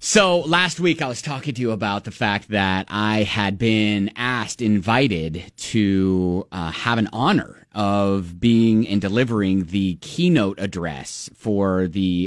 So last week I was talking to you about the fact that I had been invited to have an honor of being and delivering the keynote address for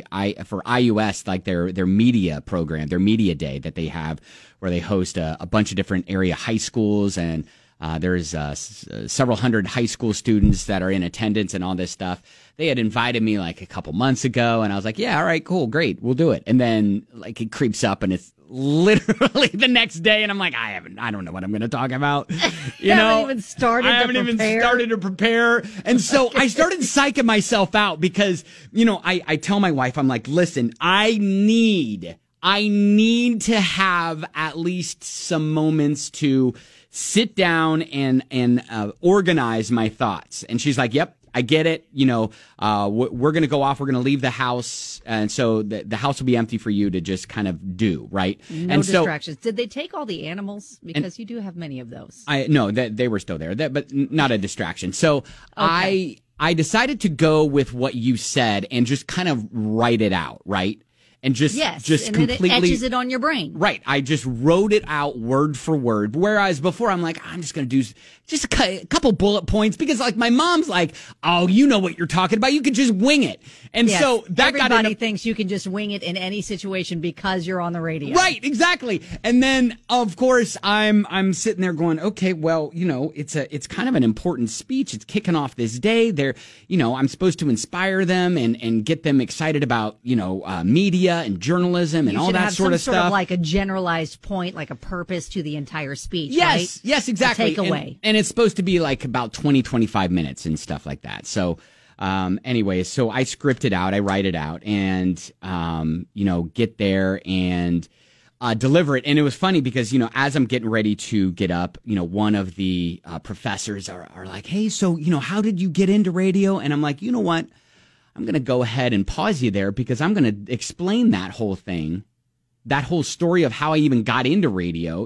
IUS, like their media program, their media day that they have, where they host a bunch of different area high schools, and there's several hundred high school students that are in attendance and all this stuff. They had invited me like a couple months ago, and I was like, yeah, all right, cool, great, we'll do it. And then like it creeps up, and it's literally the next day, and I'm like, I don't know what I'm going to talk about. You know, I haven't even started to prepare. And so I started psyching myself out because, you know, I tell my wife, I'm like, listen, I need to have at least some moments to sit down and organize my thoughts. And she's like, yep, I get it. You know, we're going to go off. We're going to leave the house. And so the house will be empty for you to just kind of do, right? No distractions. Did they take all the animals? Because you do have many of those. No, they were still there, but not a distraction. So okay. I decided to go with what you said and just kind of write it out, right? And just completely it etches it on your brain. Right. I just wrote it out word for word. Whereas before I'm like, I'm just going to do just a couple bullet points because like my mom's like, oh, you know what you're talking about. You could just wing it. And yes, so that everybody thinks you can just wing it in any situation because you're on the radio. Right. Exactly. And then of course I'm sitting there going, okay, well, you know, it's kind of an important speech. It's kicking off this day. I'm supposed to inspire them and get them excited about, media and journalism and all that sort of stuff. Sort of like a generalized point, like a purpose to the entire speech. Yes, right? Yes, exactly. Takeaway. And it's supposed to be like about 20, 25 minutes and stuff like that. So, anyways, so I script it out, I write it out, and get there and deliver it. And it was funny because as I'm getting ready to get up, one of the professors are like, "Hey, so how did you get into radio?" And I'm like, you know what? I'm going to go ahead and pause you there because I'm going to explain that whole thing, that whole story of how I even got into radio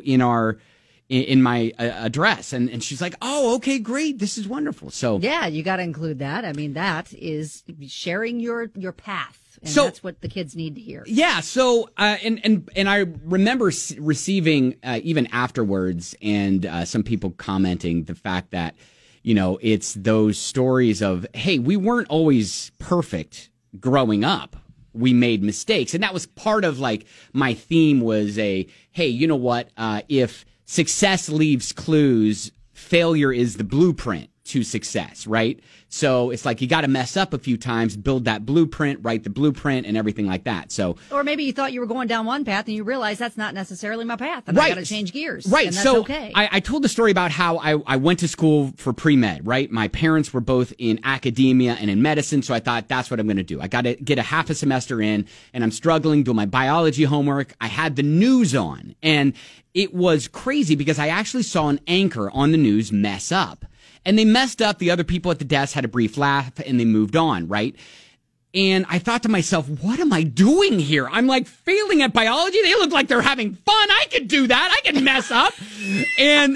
in my address. And she's like, oh, okay, great. This is wonderful. So yeah, you got to include that. I mean, that is sharing your path. And that's what the kids need to hear. Yeah. So, and I remember receiving, even afterwards, and some people commenting the fact that, it's those stories of, hey, we weren't always perfect growing up. We made mistakes. And that was part of like my theme was hey, you know what? If success leaves clues, failure is the blueprint to success, right? So it's like you got to mess up a few times, build that blueprint, write the blueprint, and everything like that. So, or maybe you thought you were going down one path and you realize that's not necessarily my path, and right. I got to change gears. Right. And that's so okay. I told the story about how I went to school for pre-med, right? My parents were both in academia and in medicine, so I thought that's what I'm going to do. I got to get a half a semester in, and I'm struggling doing my biology homework. I had the news on, and it was crazy because I actually saw an anchor on the news mess up. And they messed up. The other people at the desk had a brief laugh and they moved on, right? And I thought to myself, what am I doing here? I'm like failing at biology. They look like they're having fun. I could do that. I could mess up. And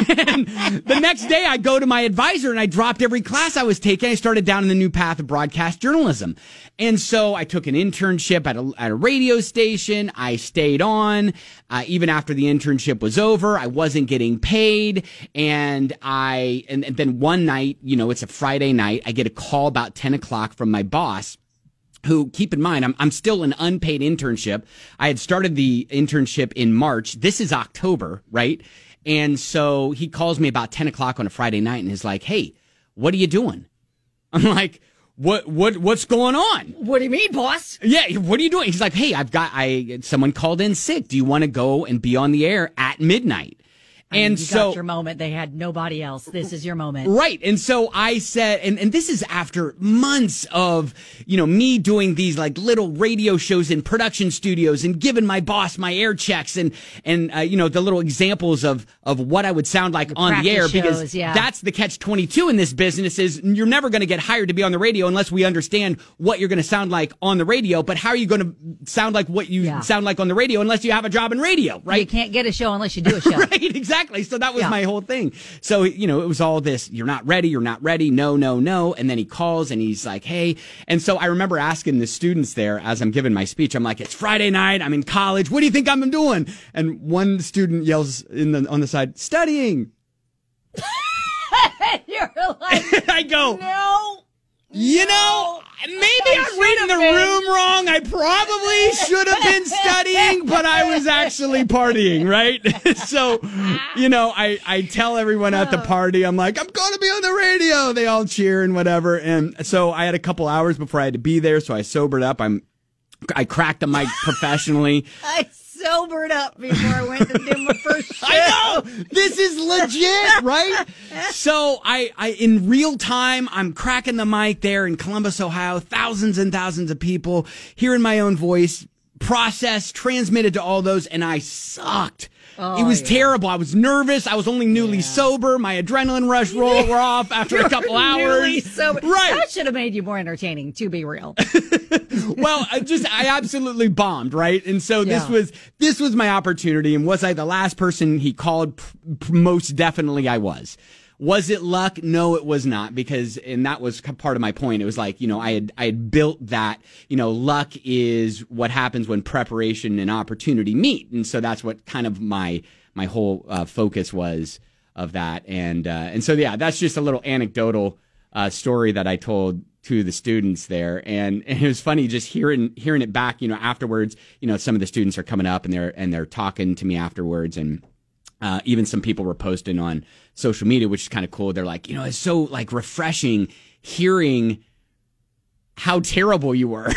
the next day I go to my advisor and I dropped every class I was taking. I started down in the new path of broadcast journalism. And so I took an internship at a radio station. I stayed on, even after the internship was over. I wasn't getting paid. And then one night, it's a Friday night. I get a call about 10 o'clock from my boss, who, keep in mind, I'm still an unpaid internship. I had started the internship in March. This is October, right? And so he calls me about 10 o'clock on a Friday night and is like, hey, what are you doing? I'm like, what's going on? What do you mean, boss? Yeah, what are you doing? He's like, hey, someone called in sick. Do you want to go and be on the air at midnight? You got your moment. They had nobody else. This is your moment. Right. And so I said, and this is after months of, me doing these like little radio shows in production studios and giving my boss my air checks and the little examples of what I would sound like on the air, because that's the catch-22 in this business is you're never going to get hired to be on the radio unless we understand what you're going to sound like on the radio. But how are you going to sound like what you sound like on the radio unless you have a job in radio, right? You can't get a show unless you do a show. Right. Exactly. exactly. So that was my whole thing. So, it was all this, you're not ready, no, no, no. And then he calls and he's like, hey. And so I remember asking the students there as I'm giving my speech, I'm like, it's Friday night, I'm in college, what do you think I'm doing? And one student yells on the side, studying. You're like, I go, no. Maybe I'm reading the room wrong. I probably should have been studying, but I was actually partying, right? So, I tell everyone at the party, I'm like, I'm going to be on the radio. They all cheer and whatever. And so I had a couple hours before I had to be there, so I sobered up. I cracked the mic professionally. I sobered up before I went to do my first show. I know! This is legit, right? So I in real time, I'm cracking the mic there in Columbus, Ohio, thousands and thousands of people hearing my own voice, transmitted to all those, and I sucked. It was terrible. I was nervous. I was only newly sober. My adrenaline rush wore off after a couple hours. Newly sober. Right. That should have made you more entertaining, to be real. Well, I absolutely bombed, right? And so this was my opportunity. And was I the last person he called? Most definitely I was. Was it luck? No, it was not, and that was part of my point. It was like, I had built that, luck is what happens when preparation and opportunity meet. And so that's what kind of my whole focus was of that. And so, that's just a little anecdotal story that I told to the students there. And it was funny just hearing it back, afterwards. Some of the students are coming up and they're talking to me afterwards, and even some people were posting on social media, which is kind of cool. They're like, it's so like refreshing hearing how terrible you were.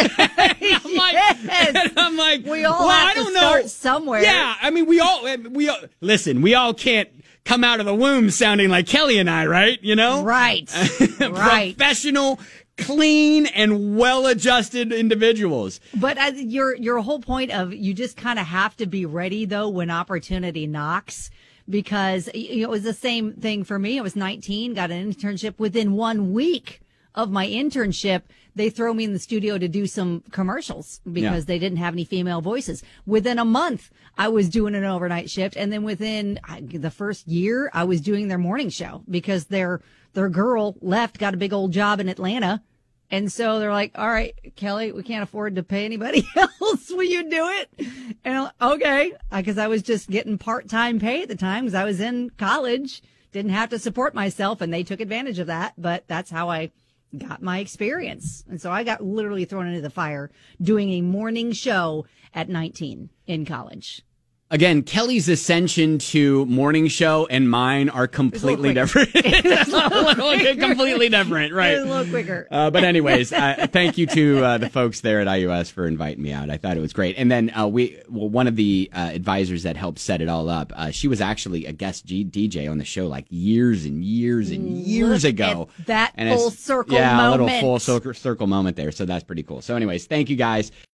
I'm like, we all have to start somewhere. Yeah, I mean, we all listen. We all can't come out of the womb sounding like Kelly and I, right? Right, right. Professional, clean, and well-adjusted individuals. But your whole point of you just kind of have to be ready though when opportunity knocks. Because it was the same thing for me. I was 19, got an internship. Within 1 week of my internship, they throw me in the studio to do some commercials because they didn't have any female voices. Within a month, I was doing an overnight shift. And then within the first year, I was doing their morning show because their girl left, got a big old job in Atlanta. And so they're like, all right, Kelly, we can't afford to pay anybody else. Will you do it? And I'm like, okay. Because I was just getting part-time pay at the time because I was in college, didn't have to support myself, and they took advantage of that. But that's how I got my experience. And so I got literally thrown into the fire doing a morning show at 19 in college. Again, Kelly's ascension to morning show and mine are completely different. Completely different, right? It was a little quicker. But anyways, thank you to the folks there at IUS for inviting me out. I thought it was great. And then one of the advisors that helped set it all up, she was actually a guest DJ on the show like years and years and years ago. That full circle moment. Yeah, a little full circle moment there. So that's pretty cool. So anyways, thank you guys.